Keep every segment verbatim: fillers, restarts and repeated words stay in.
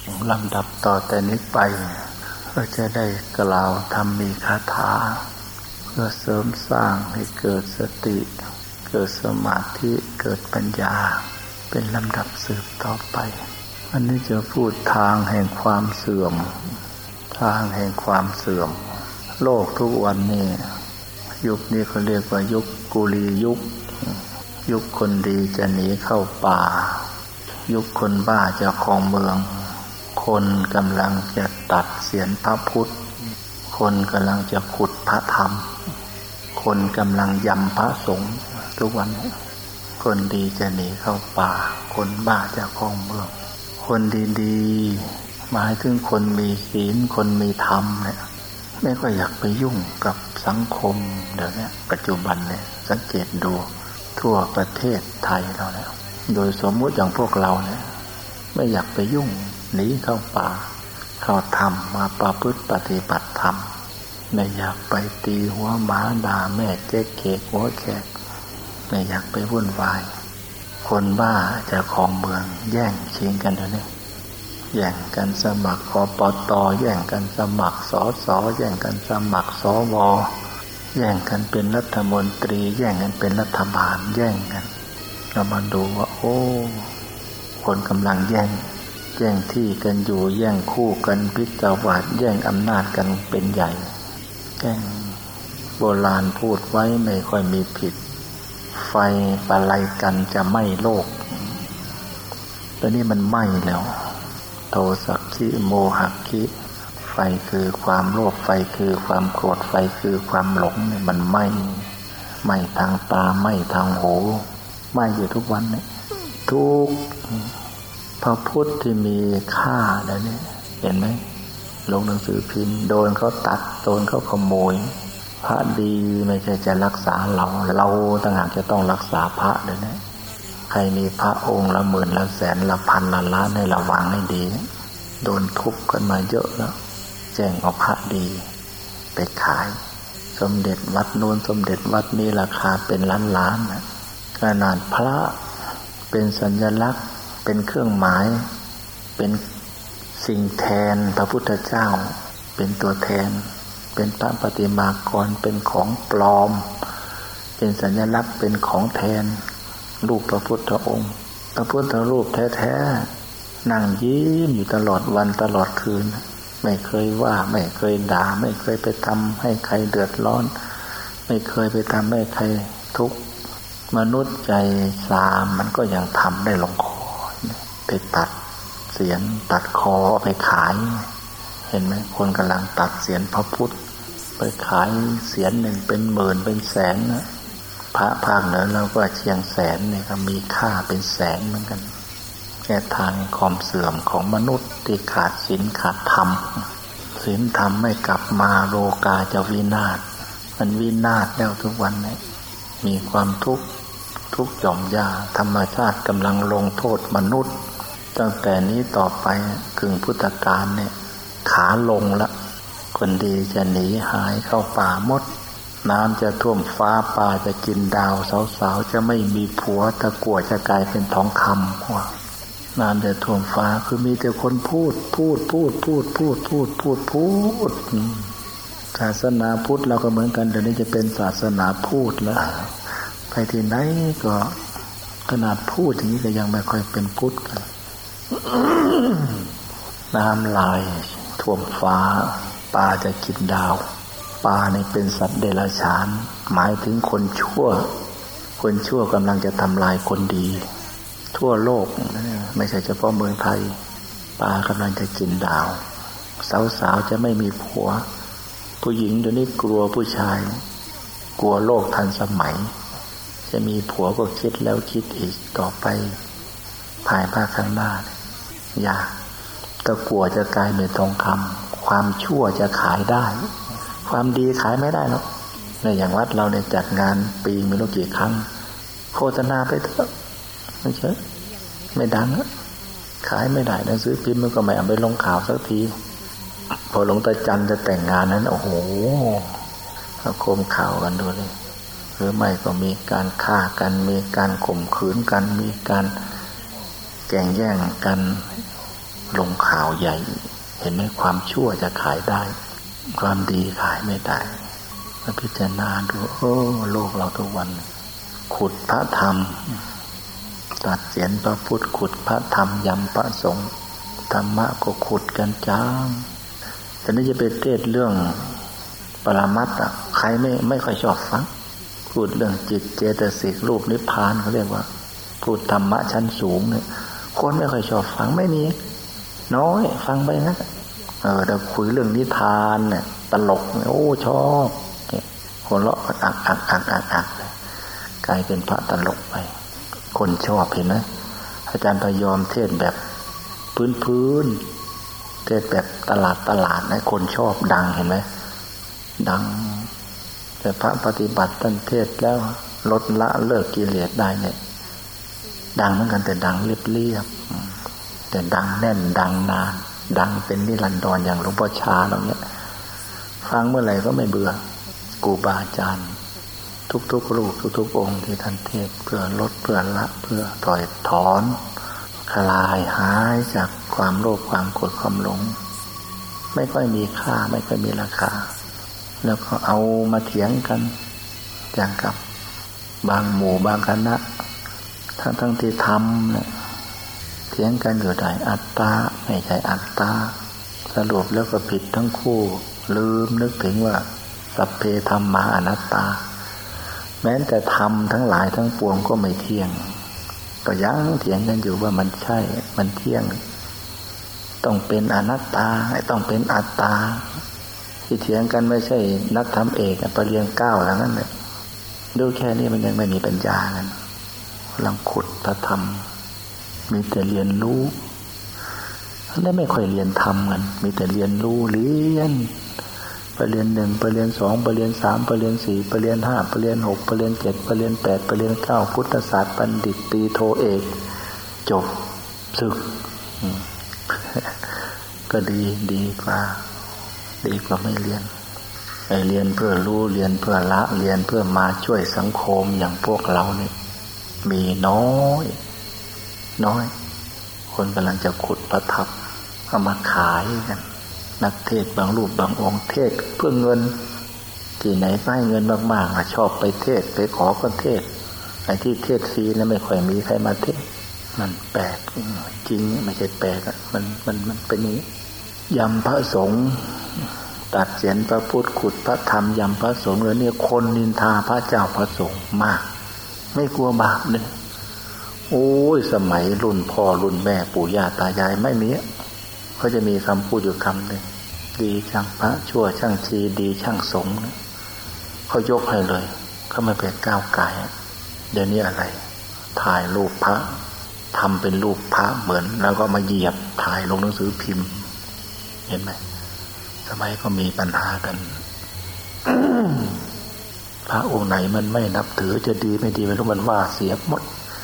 ลำดับต่อแต่นี้ไปก็จะได้กล่าวธรรมีคาถาเพื่อเสริมสร้างให้เกิดสติเกิดสมาธิเกิดปัญญาเป็นลำดับสืบต่อไปอันนี้จะพูดทางแห่งความเสื่อมทางแห่งความเสื่อมโลกทุกวันนี้ยุคนี้เขาเรียกว่ายุคกุลียุคยุคคนดีจะหนีเข้าป่ายุคคนบ้าจะครองเมืองคนกำลังจะตัดเศียรพระพุทธคนกำลังจะขุดพระธรรมคนกำลังยำพระสงฆ์ทุกวันนี้คนดีจะหนีเข้าป่าคนบ้าจะครองเมืองคนดีๆหมายถึงคนมีศีลคนมีธรรมเนี่ยไม่ค่อยอยากไปยุ่งกับสังคมเดี๋ยวนี้ปัจจุบันเนี่ยสังเกตดูทั่วประเทศไทยเราแล้วโดยสมมุติอย่างพวกเราเนี่ยไม่อยากไปยุ่งหนีเข้าป่าเข้าธรรมมาประพฤติปฏิบัติธรรมไม่อยากไปตีหัวหมาด่าแม่เจ๊กเขกหัวแขกไม่อยากไปวุ่นวายคนบ้าจะครองเมืองแย่งชิงกันเดี๋ยวนี้แย่งกันสมัครอปต.แย่งกันสมัครสส.แย่งกันสมัครสว.แย่งกันเป็นรัฐมนตรีแย่งกันเป็นรัฐบาลแย่งกันเรามาดูว่าโอ้คนกำลังแย่งแย่งที่กันอยู่แย่งคู่กันพิศวาสแย่งอำนาจกันเป็นใหญ่แย่งโบราณพูดไว้ไม่ค่อยมีผิดไฟปะไลกันจะไหม้โลกตอนนี้มันไหม้แล้วโทสักขิโมหคิไฟคือความโลภไฟคือความโกรธไฟคือความหลงเนี่ยมันไหม้ไหม้ทางตาไหม้ทางหูไหม้อยู่ทุกวันเนี่ยทุกพระพุทธที่มีค่าแล้วเนี่ยเห็นไหมลงหนังสือพิมพ์โดนเขาตัดโดนเขาขโมยพระดีไม่ใช่จะรักษาเราเราต่างหากจะต้องรักษาพระเลยนะใครมีพระองค์ละหมื่นละแสนละพันละล้านให้ระวังให้ดีโดนทุบกันมาเยอะแล้วแจ้งเอาพระดีไปขายสมเด็จวัดโน้นสมเด็จวัดนี้ราคาเป็นล้านล้านนะขนาดพระเป็นสัญลักษณ์เป็นเครื่องหมายเป็นสิ่งแทนพระพุทธเจ้าเป็นตัวแทนเป็นพระปฏิมากรเป็นของปลอมเป็นสัญลักษณ์เป็นของแทนรูปพระพุทธองค์พระพุทธรูปแท้ๆนั่งยิ้มอยู่ตลอดวันตลอดคืนไม่เคยว่าไม่เคยด่าไม่เคยไปทำให้ใครเดือดร้อนไม่เคยไปทำให้ใครทุกข์มนุษย์ใจสามมันก็ยังทำได้ลงคอไปตัดเสียนตัดคอเอาไปขายเห็นไหมคนกำลังตัดเสียนพระพุทธไปขายเสียนหนึ่งเป็นหมื่นเป็นแสนนะพระภาคเหนือเราก็เชียงแสนเนี่ยก็มีค่าเป็นแสนเหมือนกันแค่ทางความเสื่อมของมนุษย์ที่ขาดศีลขาดธรรมศีลธรรมไม่กลับมาโลกาจะวินาศมันวินาศแล้วทุกวันนี้มีความทุกข์ทุกข์หย่อมย่าธรรมชาติกำลังลงโทษมนุษย์ตั้งแต่นี้ต่อไปกึ่งพุทธกาลเนี่ยขาลงละคนดีจะหนีหายเข้าป่าหมดน้ำจะท่วมฟ้าป่าจะกินดาวสาวๆจะไม่มีผัวตะกั่วจะกลายเป็นทองคำว่าน้ำจะท่วมฟ้าคือมีแต่คนพูดพูดพูดพูดพูดพูดพูดพูดศาสนาพุทธเราก็เหมือนกันเดี๋ยวนี้จะเป็นศาสนาพูดแล้วไปที่ไหนก็ขนาดพูดอย่างนี้ก็ยังไม่ค่อยเป็นพุทธกันน้ำลายท่วมฟ้าปลาจะกินดาวปลาเนี่ยเป็นสัตว์เดรัจฉานหมายถึงคนชั่วคนชั่วกำลังจะทำลายคนดีทั่วโลกไม่ใช่เฉพาะเมืองไทยปลากำลังจะกินดาวสาวๆจะไม่มีผัวผู้หญิงเดี๋ยวนี้กลัวผู้ชายกลัวโลกทันสมัยจะมีผัวก็คิดแล้วคิดอีกต่อไปภายภาคข้างหน้ายากตะกั่วจะกลายเป็นทองคำความชั่วจะขายได้ความดีขายไม่ได้หรอกในอย่างวัดเราเนี่ยจัดงานปีไม่รู้กี่ครั้งโฆษณาไปเถอะไม่ใช่ไม่ดังขายไม่ได้หนังสือพิมพ์มันก็ไม่เอาไปลงข่าวสักทีพอหลวงตาจันจะแต่งงานนั้นโอ้โหเอาโคมข่าวกันดูเลยหรือไม่ก็มีการฆ่ากันมีการข่มขืนกันมีการแก่งแย่งกันลงข่าวใหญ่เห็นไหมความชั่วจะขายได้ความดีขายไม่ได้มาพิจารณาดูโอ้โลกเราทุกวันขุดพระธรรมตัดเสียนพระพุทธขุดพระธรรมยำพระสงฆ์ธรรมะก็ขุดกันจ้างแต่นี่จะไปเทศเรื่องปรมัตถ์อ่ะใครไม่ไม่ค่อยชอบฟังพูดเรื่องจิตเจตสิกรูปนิพพานเขาเรียกว่าพูดธรรมะชั้นสูงเนี่ยคนไม่ค่อยชอบฟังไม่มีน้อยฟังไปนะเออเราคุยเรื่องนิทานเนี่ยตลกโอ้ชอบคนเลาะอักอักอักอักอักกลายเป็นพระตลกไปคนชอบเห็นไหมอาจารย์พยอมเทศแบบพื้นพื้นเทศแบบตลาดตลาดนะคนชอบดังเห็นไหมดังแต่พระปฏิบัติท่านเทศแล้วลดละเลิกกิเลสได้เนี่ยดังเหมือนกันแต่ดังเรียบๆแต่ดังแน่นดังนานดังเป็นนิรันดรอย่างหลวงพ่อชาเราเนี่ยฟังเมื่อไหร่ก็ไม่เบื่อครูบาอาจารย์ทุกๆรูปทุกๆองค์ที่ท่านเทศเพื่อลดเพื่อละเพื่อถอยถอนคลายหายจากความโลภความโกรธความหลงไม่ค่อยมีค่าไม่ค่อยมีราคาแล้วก็เอามาเถียงกันอย่างกับบางหมู่บางคณะทั้งทั้งที่ทำเนี่ยเถียงกันอยู่ได้อัตตาไม่ใช่อัตตาสรุปแล้วก็ผิดทั้งคู่ลืมนึกถึงว่าสัพเพธัมมาอนัตตาแม้แต่ธรรมทั้งหลายทั้งปวงก็ไม่เที่ยงก็ยังเถียงกันอยู่ว่ามันใช่มันเที่ยงต้องเป็นอนัตตาต้องเป็นอัตตาที่เถียงกันไม่ใช่นักธรรมเอกปริญญาเก้าแล้วนั่นแหละดูแค่นี้มันยังไม่มีปัญญากันกำลังขุดพระธรรมมีแต่เรียนรู้แล้วไม่ค่อยเรียนธรรมกันมีแต่เรียนรู้เรียนไปเรียนหนึ่งไปเรียนสองไปเรียนสามไปเรียนสี่ไปเรียนห้าไปเรียนหกไปเรียนเจ็ดไปเรียนแปดไปเรียนเก้าพุทธศาสตร์บัณฑิตตรีโทเอกจบศึกก็ดีดีกว่าดีกว่าไม่เรียนไอเรียนเพื่อรู้เรียนเพื่อละเรียนเพื่อมาช่วยสังคมอย่างพวกเราเนี่ยมีน้อยน้อยคนกำลังจะขุดพระธรรมเอามาขายกันนักเทศบางรูปบางองค์เทศเพื่อเงินที่ไหนให้เงินมากๆชอบไปเทศไปขอก็เทศไอ้ที่เทศฟรีแล้วไม่ค่อยมีใครมาเทศมันแปลกจริงไม่ใช่แปลกอ่ะมันมันมันเป็นอย่างนี้ยำพระสงฆ์ตัดเสียนพระพุทธขุดพระธรรมยำพระสงฆ์เลยเนี่ยคนนินทาพระเจ้าพระสงฆ์มากไม่กลัวบาปเลยโอ้ยสมัยรุ่นพ่อรุ่นแม่ปู่ย่าตายายไม่มีเขาจะมีคำพูดอยู่คำหนึ่งดีช่างพระชั่วช่างชีดีช่างสงฆ์เขายกให้เลยเขาไม่ไปก้าวไก่เดี๋ยวนี้อะไรถ่ายรูปพระทำเป็นรูปพระเหมือนแล้วก็มาเหยียบถ่ายลงหนังสือพิมพ์เห็นไหมสมัยก็มีปัญหากัน พระองค์ไหนมันไม่นับถือจะดีไม่ดีไม่รู้มันว่าเสียหมด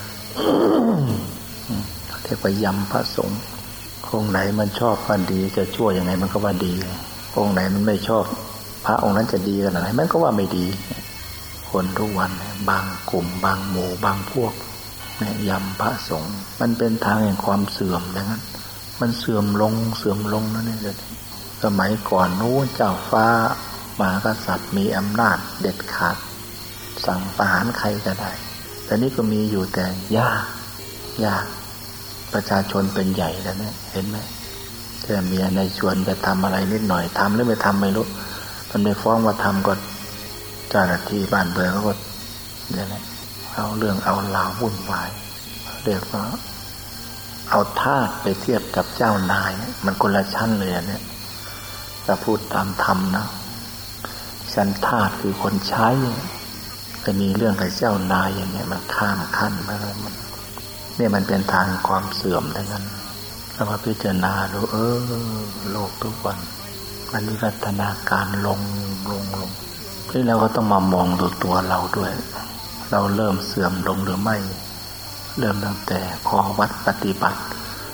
เรียกว่ายำพระสงฆ์องค์ไหนมันชอบว่าดีจะชั่วยังไงมันก็ว่าดีองค์ไหนมันไม่ชอบพระองค์นั้นจะดีขนาดไหนมันก็ว่าไม่ดีคนทุกวันบางกลุ่มบางหมู่บางพวกเนี่ยยำพระสงฆ์มันเป็นทางแห่งความเสื่อมดังนั้นมันเสื่อมลงเสื่อมลงนั่นเองสมัยก่อนนู้นเจ้าฟ้ามหากษัตริย์มีอำนาจเด็ดขาดสั่งประหารใครก็ได้แต่นี่ก็มีอยู่แต่ยากยากประชาชนเป็นใหญ่แล้วเนี่ยเห็นไหมถ้าเมียในชวนจะทำอะไรนิดหน่อยทำหรือไม่ทำไม่รู้มันไม่ฟ้องว่าทำก็เจ้าหน้าที่บ้านเบืองเขาก็เนี่ยนะเอาเรื่องเอาราววุ่นวายเรียกว่าเอาทาสไปเทียบกับเจ้านายมันคนละชั้นเลยเนี่ยถ้าพูดตามธรรมนะชั้นทาสคือคนใช้แต่มีเรื่องกับเจ้านายอย่างเนี้ยมันข้ามขั้นมาเลยมันเนี่ยมันเป็นทางความเสื่อมดังนั้นเรามาพิจารณาดูเออโลกทุกวันมันวิวัฒนาการลงลงลงที่เราก็ต้องมามองดูตัวเราด้วยเราเริ่มเสื่อมลงหรือไม่เริ่มตั้งแต่ข้อวัดปฏิบัติ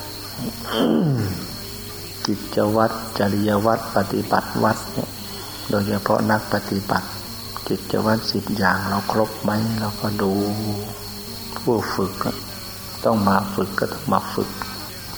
กิจวัตรจริยวัตรปฏิบัติวัดเนี่ยโดยเฉพาะนักปฏิบัติกิจวัตรสิบอย่างเราครบไหมเราก็ดูผู้ฝึกต้องมาฝึกก็ต้องมาฝึก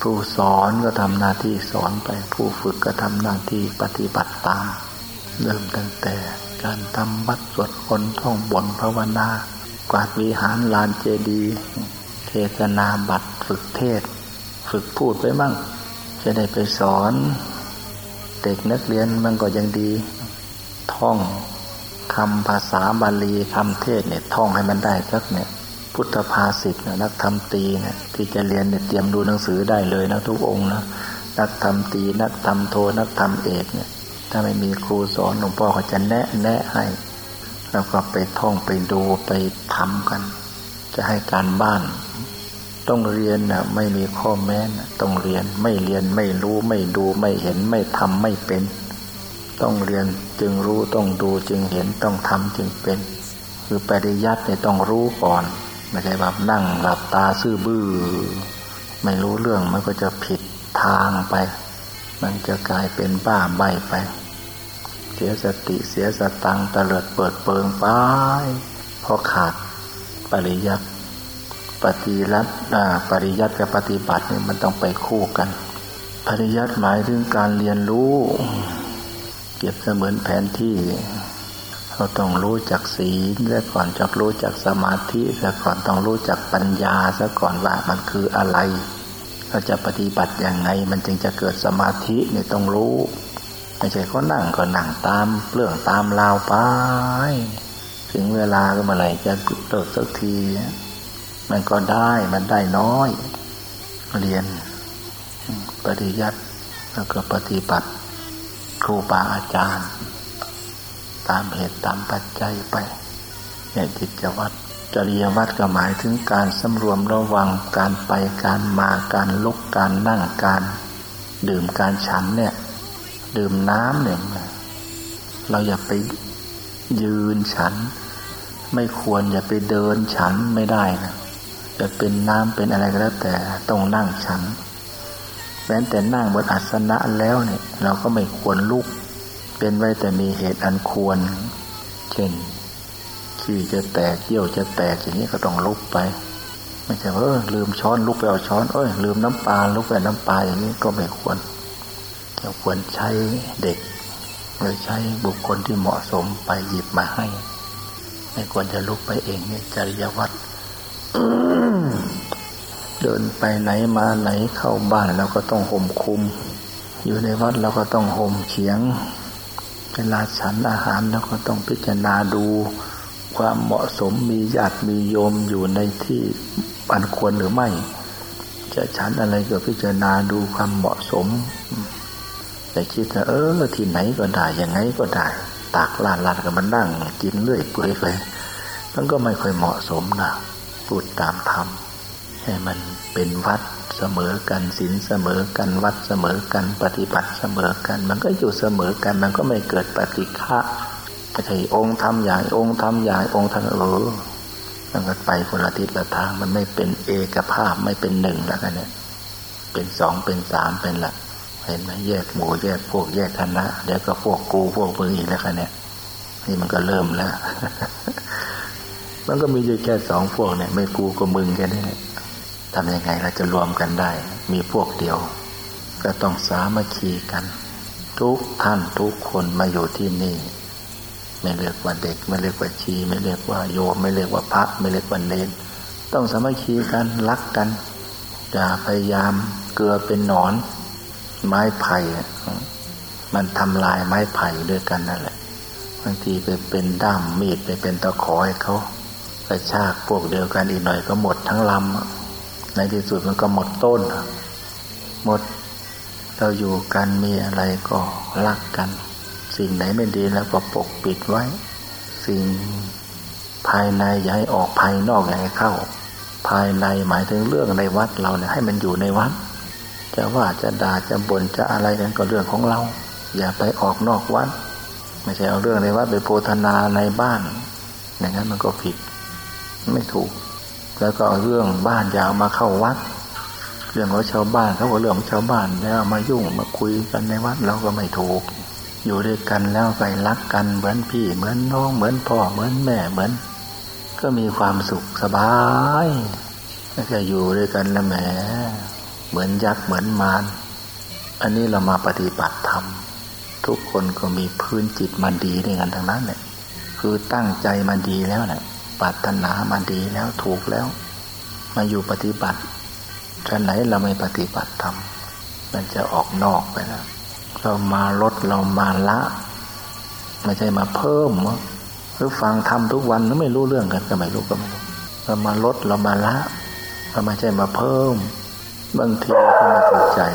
ผู้สอนก็ทำหน้าที่สอนไปผู้ฝึกก็ทำหน้าที่ปฏิบัติตามเริ่มตั้งแต่การทำวัดสวดมนต์ท่องบนภาวนากวาดวิหารลานเจดีย์เทศนาบัตรฝึกเทศฝึกพูดไปมั่งจะได้ไปสอนเด็กนักเรียนมันก็ยังดีท่องคำภาษาบาลีคำเทศเนี่ยท่องให้มันได้สักเนี่ยพุทธภาษิตนะนักธรรมตรีเนี่ยที่จะเรียนเนี่ยเตรียมดูหนังสือได้เลยนะทุกองค์นะนักธรรมตรีนักธรรมโทนักธรรมเอกเนี่ยถ้าไม่มีครูสอนหลวงพ่อเขาจะแนะแนะให้แล้วก็ไปท่องไปดูไปทำกันจะให้การบ้านต้องเรียนนะไม่มีข้อแม้นะต้องเรียนไม่เรียนไม่รู้ไม่ดูไม่เห็นไม่ทำไม่เป็นต้องเรียนจึงรู้ต้องดูจึงเห็นต้องทำจึงเป็นคือปริยัติเนี่ยต้องรู้ก่อนไม่ใช่แบบนั่งหลับตาซื่อบื้อไม่รู้เรื่องมันก็จะผิดทางไปมันจะกลายเป็นบ้าใบ้ไปเสียสติเสียสตังค์เตลิดเปิดเปิงไปเพราะขาดปริยัติปฏิรัติปริยัติกับปฏิบัตินี่มันต้องไปคู่กันปริยัติหมายถึงการเรียนรู้เก็บเสมือนแผนที่เราต้องรู้จักศีลซะก่อนจักรู้จักสมาธิซะก่อนต้องรู้จักปัญญาซะก่อนว่ามันคืออะไรเราจะปฏิบัติอย่างไงมันจึงจะเกิดสมาธินี่ต้องรู้ไม่ใช่ก็นั่งก็นั่งตามเรื่องตามราวไปถึงเวลาก็เมื่อไหร่จะเลิกสักทีมันก็ได้มันได้น้อยเรียนปฏิยัติแล้วก็ปฏิบัติครูบาอาจารย์ตามเหตุตามปัจจัยไปเนี่ยกิจวัตรจริยวัตรก็หมายถึงการสำรวมระวังการไปการมาการลุกการนั่งการดื่มการฉันเนี่ยดื่มน้ำเนี่ยเราอย่าไปยืนฉันไม่ควรอย่าไปเดินฉันไม่ได้นะจะเป็นน้ำเป็นอะไรก็แล้วแต่ต้องนั่งฉันแม้แต่นั่งบนอาสนะแล้วเนี่ยเราก็ไม่ควรลุกเป็นไว้แต่มีเหตุอันควรเช่นขี้จะแตกเยี่ยวจะแตกอย่างนี้ก็ต้องลุกไปไม่ใช่ว่าเออลืมช้อนลุกไปเอาช้อนเอ้ยลืมน้ำปลาลุกไปน้ำปลาอย่างนี้ก็ไม่ควรเราควรใช้เด็กหรือใช้บุคคลที่เหมาะสมไปหยิบมาให้ไม่ควรจะลุกไปเองเนี่ยจริยวัตรเดินไปไหนมาไหนเข้าบ้านเราก็ต้องห่มคลุมอยู่ในวัดเราก็ต้องห่มเฉียงเวลาฉันอาหารเราก็ต้องพิจารณาดูความเหมาะสมมีญาติมีโยมอยู่ในที่อันควรหรือไม่จะฉันอะไรก็พิจารณาดูความเหมาะสมแต่คิดว่าเออที่ไหนก็ได้ยังไงก็ได้ตากลาดลาดก็มันนั่งกินเรื่อยเปื่อยไปมันก็ไม่ค่อยเหมาะสมนะพูดตามธรรมให้มันเป็นวัดเสมอกันศีลเสมอกันวัดเสมอกันปฏิบัติเสมอกันมันก็อยู่เสมอกันมันก็ไม่เกิดปฏิฆะไม่ใช่องค์ทำอย่างองค์ทำอย่างองค์ทำเออมันก็ไปคนละทิศละทางมันไม่เป็นเอกภาพไม่เป็นหนึ่งแล้วกันเนี่ยเป็นสองเป็นสามเป็นละเห็นไหมแยกหมู่แยกพวกแยกคณะเดี๋ยวก็พวกกูพวกมึงอีกแล้วกันเนี่ยนี่มันก็เริ่มแล้ว มันก็มีอยู่แค่สองพวกเนี่ยไม่กูก็มึงแค่นี้ทำยังไงเราจะรวมกันได้มีพวกเดียวก็ต้องสามัคคีกันทุกท่านทุกคนมาอยู่ที่นี่ไม่เรียกว่าเด็กไม่เรียกว่าชีไม่เรียกว่าโยมไม่เรียกว่าพระไม่เรียกว่าเนรต้องสามัคคีกันรักกันอย่าพยายามเกลือเป็นหนอนไม้ไผ่มันทำลายไม้ไผ่ด้วยกันนั่นแหละบางทีไปเป็นด้ามมีดไปเป็นตะขอให้เขากระชากพวกเดียวกันอีกหน่อยก็หมดทั้งลำในที่สุดมันก็หมดต้นหมดเราอยู่กันมีอะไรก็รักกันสิ่งไหนไม่ดีแล้วก็ปกปิดไว้สิ่งภายในอย่าให้ออกภายนอกอย่าให้เข้าภายในหมายถึงเรื่องในวัดเราเนี่ยให้มันอยู่ในวัดจะว่าจะด่าจะบ่นจะอะไรกันก็เรื่องของเราอย่าไปออกนอกวัดไม่ใช่เอาเรื่องในวัดไปโพธนาในบ้านอย่างนั้นมันก็ผิดไม่ถูกแล้วก็เอาเรื่องบ้านอย่าเอามาเข้าวัดเรื่องของชาวบ้านเขาก็เรื่องของชาวบ้านแล้วมายุ่งมาคุยกันในวัดเราก็ไม่ถูกอยู่ด้วยกันแล้วไปรักกันเหมือนพี่เหมือนน้องเหมือนพ่อเหมือนแม่เหมือนก็มีความสุขสบายไม่ใช่อยู่ด้วยกันแล้วแหมเหมือนยักษ์เหมือนมารอันนี้เรามาปฏิบัติธรรมทุกคนก็มีพื้นจิตมันดีด้วยกันทั้งนั้นแหละคือตั้งใจมันดีแล้วแหละปรารถนามันดีแล้วถูกแล้วมาอยู่ปฏิบัติท่านไหนเราไม่ปฏิบัติธรรมมันจะออกนอกไปแล้วเรามาลดเรามาละไม่ใช่มาเพิ่มหรือฟังธรรมทุกวันแล้วไม่รู้เรื่องกันก็ไม่รู้ก็ไม่รู้เรามาลดเรามาละเราไม่ใช่มาเพิ่มบางทีก็ไม่เข้าใจ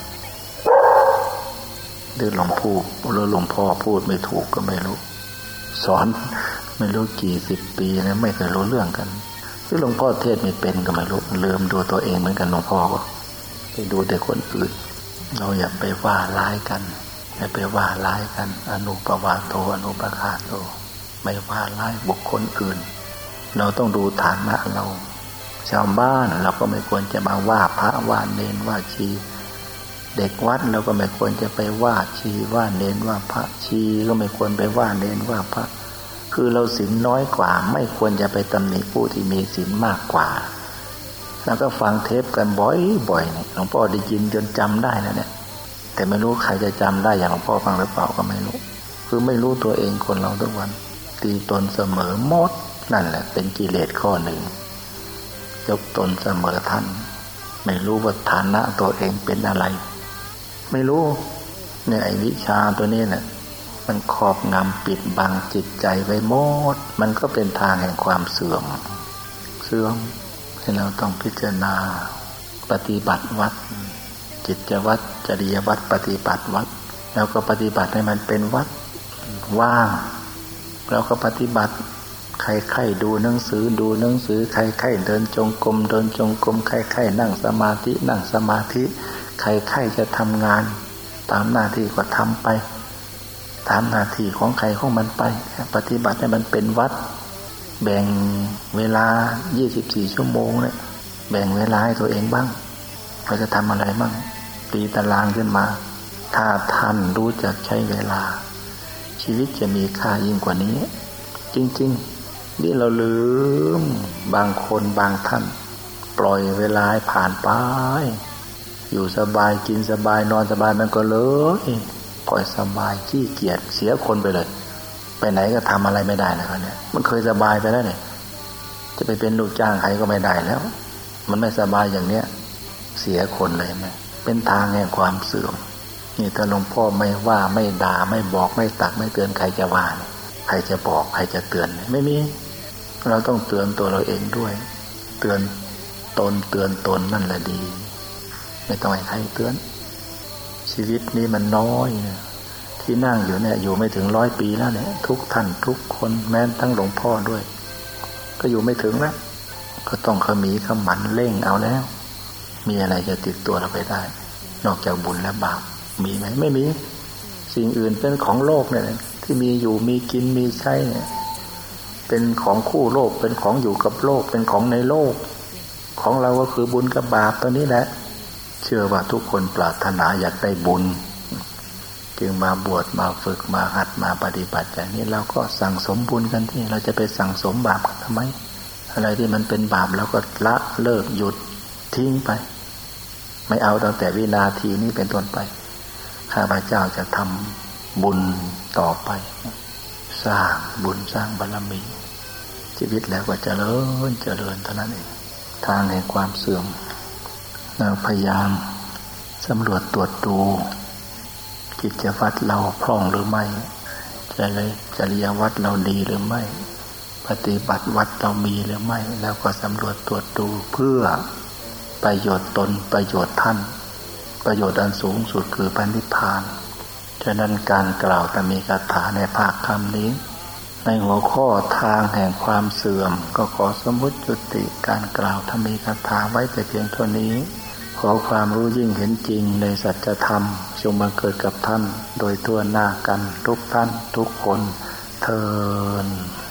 หรือหลวงปู่หรือหลวงพ่อพูดไม่ถูกก็ไม่รู้สอนไม่รู้กี่สิบปีแล้วไม่เคยรู้เรื่องกันหรือหลวงพ่อเทศไม่เป็นก็ไม่รู้ลืมดูตัวเองเหมือนกันหลวงพ่อก็ไปดูแต่คนอื่นเราอย่าไปว่าร้ายกันอย่าไปว่าร้ายกันอนุปวาโทอนุปคาโตไม่ว่าร้ายบุคคลอื่นเราต้องดูฐานะเราชาวบ้านเราก็ไม่ควรจะมาว่าพระว่าเนรว่าชีเด็กวัดเราก็ไม่ควรจะไปว่าชีว่าเนรว่าพระชีก็ไม่ควรไปว่าเนรว่าพระคือเราศีลน้อยกว่าไม่ควรจะไปตำหนิผู้ที่มีศีลมากกว่าแล้วก็ฟังเทปกันบ่อยๆเนี่ยหลวงพ่อได้ยินจนจำได้นะเนี่ยแต่ไม่รู้ใครจะจำได้อย่างหลวงพ่อฟังหรือเปล่าก็ไม่รู้คือไม่รู้ตัวเองคนเราทุกวันตีตนเสมอหมดนั่นแหละเป็นกิเลสข้อหนึ่งยกตนเสมอท่านไม่รู้ว่าฐานะตัวเองเป็นอะไรไม่รู้เนี่ยไอ้วิชาตัวนี้เนี่ยมันครอบงำปิดบังจิตใจไว้หมดมันก็เป็นทางแห่งความเสื่อมเสื่อมให้เราต้องพิจารณาปฏิบัติวัดจิตวัดจริยวัดปฏิบัติวัดแล้วก็ปฏิบัติให้มันเป็นวัดว่างแล้วก็ปฏิบัติใครๆดูหนังสือดูหนังสือใครๆเดินจงกรมเดินจงกรมใครๆนั่งสมาธินั่งสมาธิใครๆจะทำงานตามหน้าที่ก็ทำไปตามหน้าที่ของใครของมันไปปฏิบัติให้มันเป็นวัดแบ่งเวลายี่สิบสี่ชั่วโมงเนี่ยแบ่งเวลาให้ตัวเองบ้างเราจะทำอะไรบ้างตีตารางขึ้นมาถ้าท่านรู้จักใช้เวลาชีวิตจะมีค่ายิ่งกว่านี้จริงๆนี่เราลืมบางคนบางท่านปล่อยเวลาให้ผ่านไปอยู่สบายกินสบายนอนสบายมันก็เลยปล่อยสบายขี้เกียจเสียคนไปเลยไปไหนก็ทำอะไรไม่ได้นะครับเนี่ยมันเคยสบายไปแล้วเนี่ยจะไปเป็นลูกจ้างใครก็ไม่ได้แล้วมันไม่สบายอย่างเนี้ยเสียคนเลยไหมเป็นทางแห่งความเสื่อมนี่ถ้าหลวงพ่อไม่ว่าไม่ด่าไม่บอกไม่ตักไม่เตือนใครจะว่าใครจะบอกใครจะเตือนไม่มีเราต้องเตือนตัวเราเองด้วยเตือนตนเตือนตนนั่นแหละดีไม่ต้องให้ใครเตือนชีวิตนี้มันน้อยที่นั่งอยู่เนี่ยอยู่ไม่ถึงร้อยปีแล้วเนี่ยทุกท่านทุกคนแม้ทั้งหลวงพ่อด้วยก็อยู่ไม่ถึงแล้วก็ต้องขมีขมันเร่งเอาแล้วมีอะไรจะติดตัวเราไปได้นอกจากบุญและบาปมีไหมไม่มีสิ่งอื่นเป็นของโลกเนี่ยที่มีอยู่มีกินมีใช้เนี่ยเป็นของคู่โลกเป็นของอยู่กับโลกเป็นของในโลกของเราก็คือบุญกับบาปตัวนี้แหละเชื่อว่าทุกคนปรารถนาอยากได้บุญจึงมาบวชมาฝึกมาหัดมาปฏิบัติอย่างนี้เราก็สั่งสมบุญกันที่เราจะไปสั่งสมบาปกันทำไมอะไรที่มันเป็นบาปเราก็ละเลิกหยุดทิ้งไปไม่เอาตั้งแต่วินาทีนี้เป็นต้นไปข้าพเจ้าจะทำบุญต่อไปสร้างบุญสร้างบารมีชีวิตแล้วก็เจริญเจริญเท่านั้นเองทางแห่งความเสื่อมเราพยายามสำรวจตรวจดูกิจวัตรเราพร่องหรือไม่จริยวัตรเราดีหรือไม่ปฏิบัติวัดเรามีหรือไม่แล้วก็สำรวจตรวจดูเพื่อประโยชน์ตนประโยชน์ท่านประโยชน์อันสูงสุดคือพระนิพพานฉะนั้นการกล่าวธรรมีกถาในภาคคำนี้ในหัวข้อทางแห่งความเสื่อมก็ขอสมมุติจุติการกล่าวธรรมีกถาไว้แต่เพียงเท่านี้ขอความรู้ยิ่งเห็นจริงในสัจธรรมจงบังเกิดกับท่านโดยทั่วหน้ากันทุกท่านทุกคนเทอญ